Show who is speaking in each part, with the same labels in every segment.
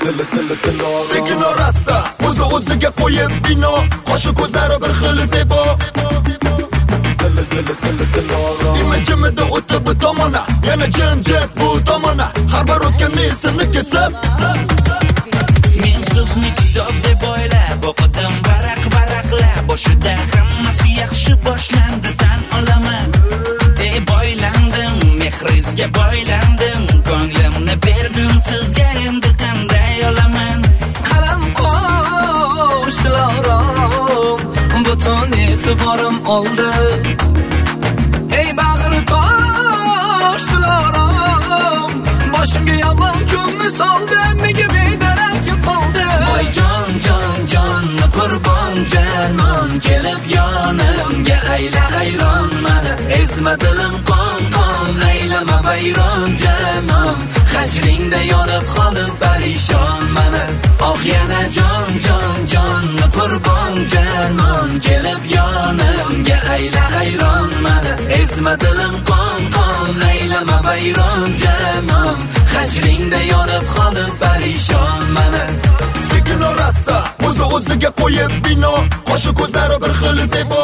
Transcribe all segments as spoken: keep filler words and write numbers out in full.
Speaker 1: dili dili dilorom. Sekin orasta o'zi o'ziga qo'yib bino, qoshi ko'zlari bir xil zebo. Dili dili dili dilorom. Imijimida o'tib bu tomona, yana jimjit bu tomona. Har bir o'tgan esimni kesib.
Speaker 2: Men sizni kitob deb o'ylab o'qidim varaq-varaqlab, boshida hammasi yaxshi boshlandi tan olaman. Ey boylandim, mehrizga boylandim, ko'nglimni berdim sizga, endi qanday olaman?
Speaker 3: Qalam qo'shdilarim, butun e'tiborim oldi. Ey bag'ri toshdilarim, boshimga yomon kunni soldi, nega bedarak yo'qoldi?
Speaker 2: Voy jon jon jonni qurbon janon, kelib yonimga ayla hayron mani. Ezma dilim qon qon, aylama vayron janon, hajringda yonib qolib parishon mana. Oh yana jon jon jonni qurbon janon, kelib yonimga ayla hayron mani. Ezma dilim qon qon, aylama vayron janon, hajringda yonib qolib parishon mana.
Speaker 1: Sekin orasta o'zi o'ziga qo'yib bino, qoshi ko'zlari bir xil zebo.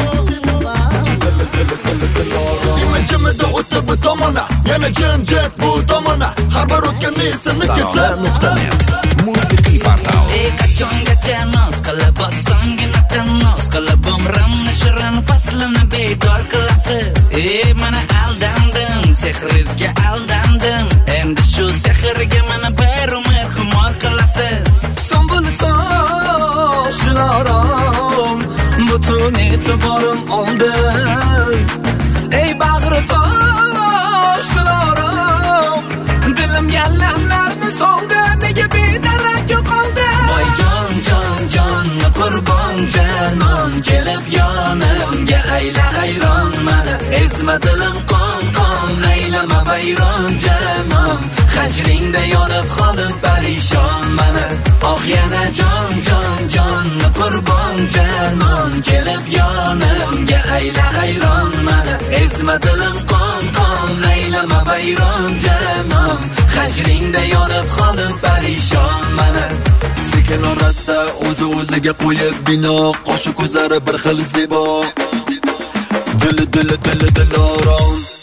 Speaker 1: Imijimida o'tib bu tomona, yana jimjit bu tomona. Har bir o'tgan esimni kesib.
Speaker 4: Musiqiy portal.
Speaker 2: Ey qachongacha noz qilib osongina tannoz qilib umrimni shirin faslini bedor qilasiz. Ey mana aldandim, sehrizga aldandim, endi shu sehrga mana bir umr xumor qilasiz.
Speaker 3: So'mbul sochdilarim, butun e'tiborim oldi. Ey bag'ri toshdilarim, dilimga lamlarni soldi, nega bedarak yo'qoldi?
Speaker 2: Voy jon jon jonni qurbon janon, kelib yonimga ayla hayron mana. Ezma dilim qon qon, aylama vayron janon, hajringda yonib qolib parishon mana. Oh yana jon jon jonni qurbon janon, kelib yonimga ayla hayron mana. Ezma dilim qon qon, aylama vayron janon, hajringda yonib qolib parishon mana.
Speaker 1: Sekin orasta o'zi o'ziga qo'yib bino, qoshi ko'zlari bir xil zebo. Dili dili dili dilorom.